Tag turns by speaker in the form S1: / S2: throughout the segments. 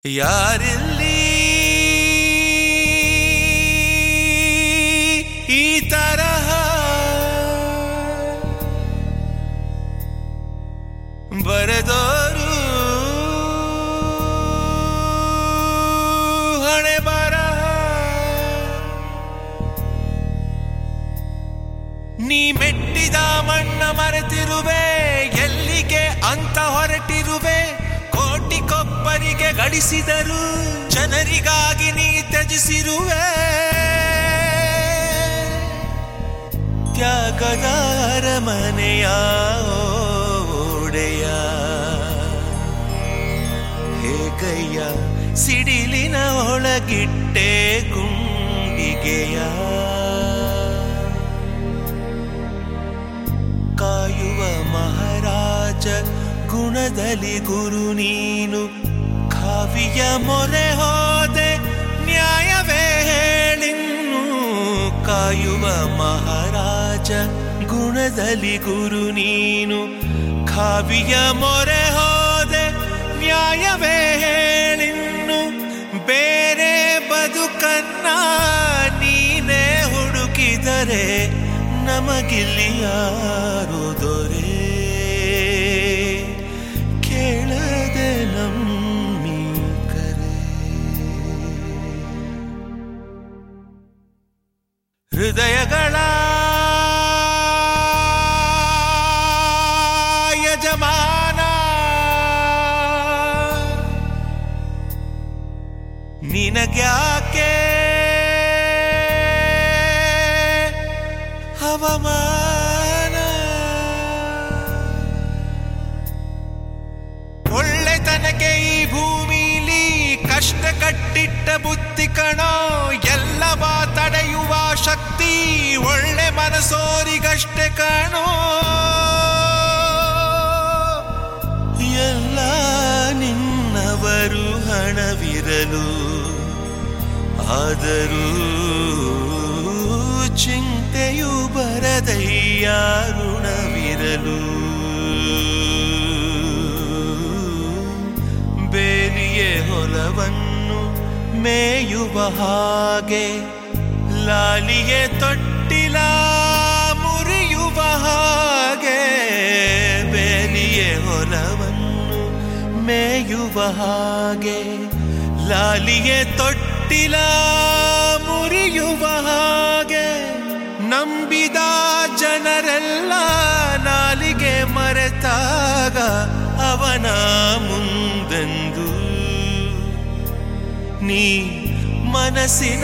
S1: ಯಾರಿಲ್ಲಿ ಈ ತರಹ ಬರೆದೋರು ಹಣೆ ಬರಹ ನೀ ಮೆಟ್ಟಿದ ಮಣ್ಣ ಮರೆತಿರುವೆ ಎಲ್ಲಿಗೆ ಅಂತ ಹೊರಟಿರುವೆ ಕೋಟಿ ಕೊಬ್ಬರಿಗೆ ಗಳಿಸಿದರು ಜನರಿಗಾಗಿ ನೀ ತ್ಯಜಿಸಿರುವೆ ತ್ಯಾಗದ ಅರಮನೆಯ ಓಡೆಯ ಹೇಗಯ್ಯ ಸಿಡಿಲಿನ ಒಳಗಿಟ್ಟೆ ಗುಂಡಿಗೆಯ ಕಾಯುವ ಮಹಾರಾಜ ಗುಣದಲ್ಲಿ ಗುರು ನೀನು ಕಾವ್ಯ ಮೊರೆ ಹೋದೆ ನ್ಯಾಯವೇ ಹೇಳಿನ್ನು ಕಾಯುವ ಮಹಾರಾಜ ಗುಣದಲ್ಲಿ ಗುರು ನೀನು ಕಾವ್ಯ ಮೊರೆ ಹೋದೆ ನ್ಯಾಯವೇ ಹೇಳಿನ್ನು ಬೇರೆ ಬದುಕನ್ನ ನೀನೇ ಹುಡುಕಿದರೆ ನಮಗಿಲ್ಲಿ ಯಾರು ದೊರೆ ಕೇಳದೆ ನಮ್ಮಿ ಕರೆ ಹೃದಯಗಳ ಯಜಮಾನ ನಿನಗ್ಯಾಕೆ ಅವಮಾನ ಒಳ್ಳೆತನಕ್ಕೆ ಈ ಭೂಮಿಲಿ ಕಷ್ಟ ಕಟ್ಟಿಟ್ಟ ಬುದ್ಧಿ ಕಣೋ ಎಲ್ಲವ ತಡೆಯುವ ಶಕ್ತಿ ಒಳ್ಳೆ ಮನಸೋರಿಗಷ್ಟೇ ಕಣೋ ಎಲ್ಲ ನಿನ್ನವರು ಹಣವಿರಲು ಆದರೂ ಚಿಂತೆಯು ಬರದಯ್ಯ ಋಣವಿರಲು ಬೇಲಿಯೇ ಹೊಲವನ್ನು ಮೇಯುವ ಹಾಗೆ ಲಾಲಿಯೇ ತೊಟ್ಟಿಲ ಮುರಿಯುವ ಹಾಗೆ ಬೇಲಿಯೇ ಹೊಲವನ್ನು ಮೇಯುವ ಹಾಗೆ ಲಾಲಿಯೇ ತೊಟ್ಟಿಲ ಮುರಿಯುವ ಹಾಗೆ ನಂಬಿದ ಜನರೆಲ್ಲ ನಾಲಿಗೆ ಮರೆತಾಗ ಅವನ ಮುಂದೆಂದು ನೀ ಮನಸ್ಸಿನ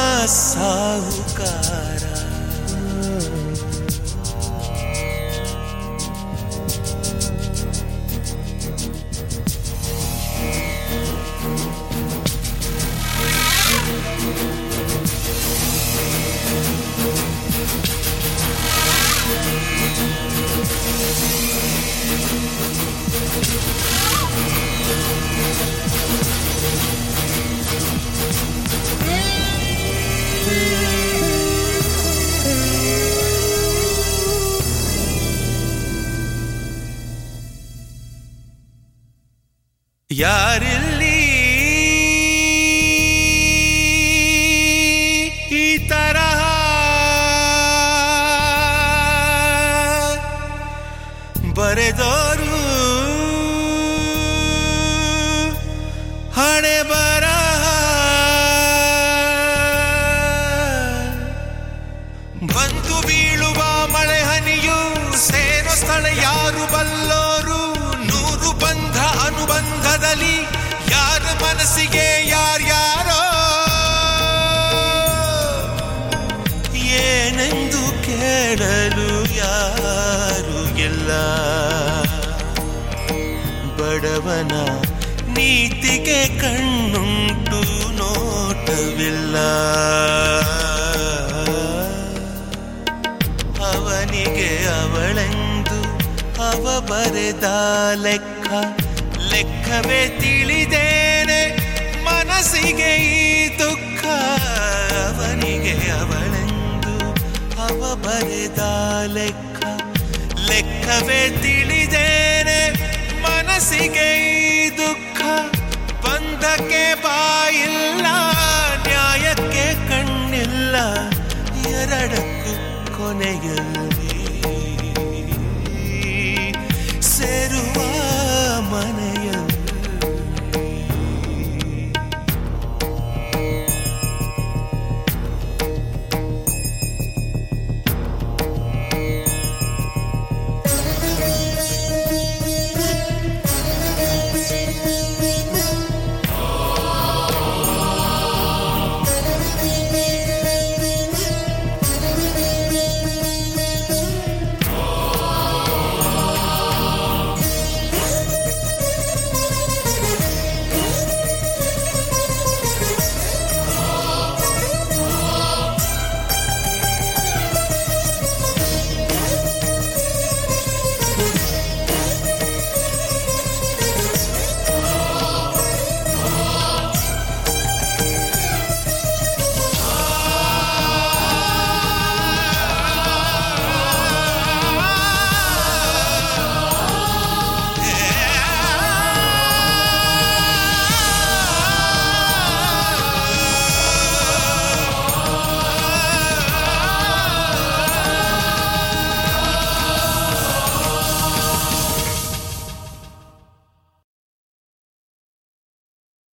S1: ಸಾಹುಕಾರ ಯಾರಿಲ್ಲಿ ಈ ತರಹ ಬರೆದೋರು ಹಣೆ ಬರಹ ಬಂದು ಬೀಳುವ ಮಳೆ ಹನಿಯು ಸೇರೋ ಸ್ಥಳ ಯಾರು ಬಲ್ಲೋರು ನೂರು ಬಂಧ ಅನುಬಂಧದಲ್ಲಿ ಯಾರ ಮನಸ್ಸಿಗೆ ಯಾರ್ಯಾರೋ ಏನೆಂದು ಕೇಳಲು ಯಾರು ಇಲ್ಲ ಬಡವನ ನೀತಿಗೆ ಕಣ್ಣುಂಟು ನೋಟವಿಲ್ಲ ಅವನಿಗೆ ಅವಳೆಂದು ಅವ ಬರೆದ ಲೆಕ್ಕವೇ ತಿಳಿದೇನೆ ಮನಸ್ಸಿಗೆ ಈ ದುಃಖ ಅವನಿಗೆ ಅವಳೆಂದು ಅವ ಬರೆದ ಲೆಕ್ಕವೇ ತಿಳಿದೇನೆ ಮನಸ್ಸಿಗೆ ಈ ದುಃಖ ಬಂದ ಬಂಧಕ್ಕೆ ಬಾಯಿಲ್ಲ, ನ್ಯಾಯಕ್ಕೆ ಕಣ್ಣಿಲ್ಲ, ಎರಡಕ್ಕೂ ಕೊನೆಯಿಲ್ಲ.